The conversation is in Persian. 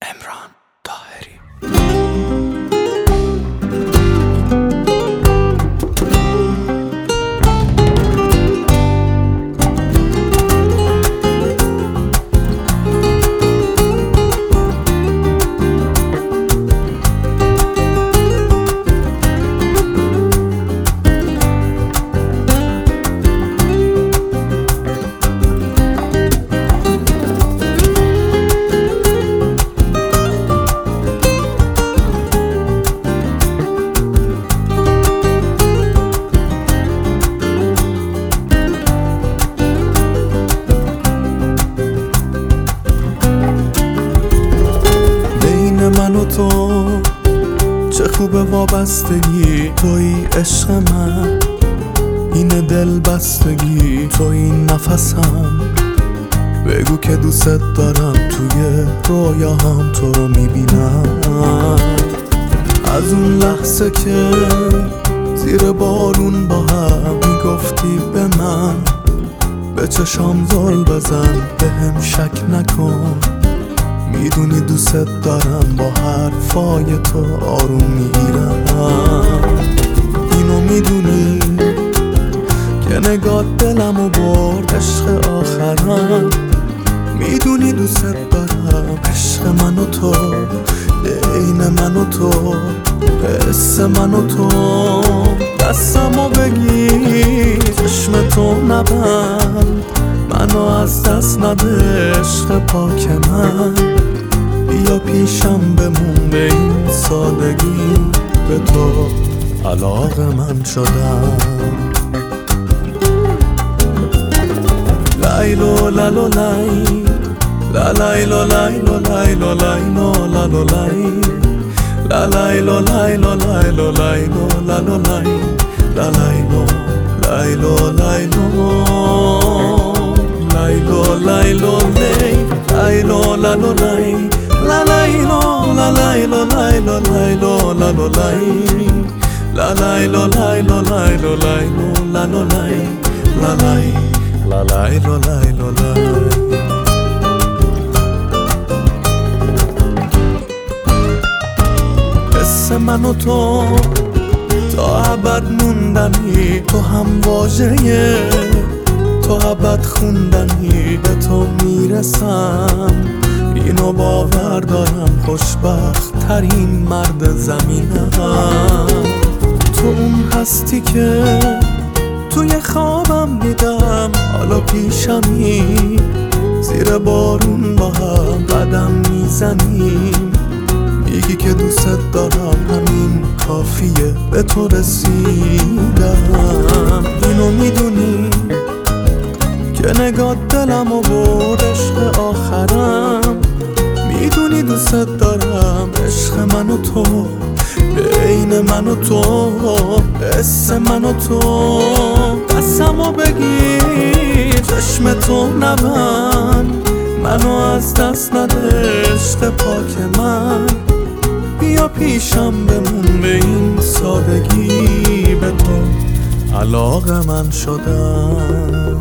امران طاهری. من و تو چه خوبه وابستگی، توی عشق من، این دل بستگی، توی نفسم. بگو که دوست دارم، توی رویاهم تو رو میبینم. از اون لحظه که زیر بارون با هم میگفتی به من، به چشام زل بزن، به هم شک نکن. میدونی دوست دارم، با حرفای تو آروم میگیرم. اینو میدونی که نگاه دلمو برد، عشق آخرم. میدونی دوست دارم، عشق من و تو، عین من و تو، حس من و تو. دستمو بگیر، چشم تو نبند، منو از دست نده، عشق پاک من. بیا پیشم بمون، به این سادگی به تو علاقه من شدم. لایلو لالو لای، لالایلو لایلو لایلو لایلو لالو لای، لالایلو لایلو لایلو لایلو لالو لای، لالایلو لایلو لایلو لایلو لایلو لایلو لالو لای، لالایلو لالایلو لایلو لایلو لالو لای، لالایلو لایلو لایلو لایلو لالو لای، لالای لالایلو لایلو لای. حس من و تو تا ابد موندنی، تو هم واژه، تو ابد خوندنی. به تو میرسم، اینو باور دارم، خوشبخت ترین مرد زمینم. تو اون هستی که توی خوابم دیدم، حالا پیشمی، زیر بارون با هم قدم میزنیم. میگی که دوست دارم، همین کافیه، به تو رسیدم. اینو میدونی که نگاه دلمو برد، عشق آخرم. میدونی دوست دارم، عشق من و تو، عین من و تو، حس من و تو. دستمو بگیر، چشم تو نبند، منو از دست نده، عشق پاک من. بیا پیشم بمون، به این سادگی به تو علاقه من شدم.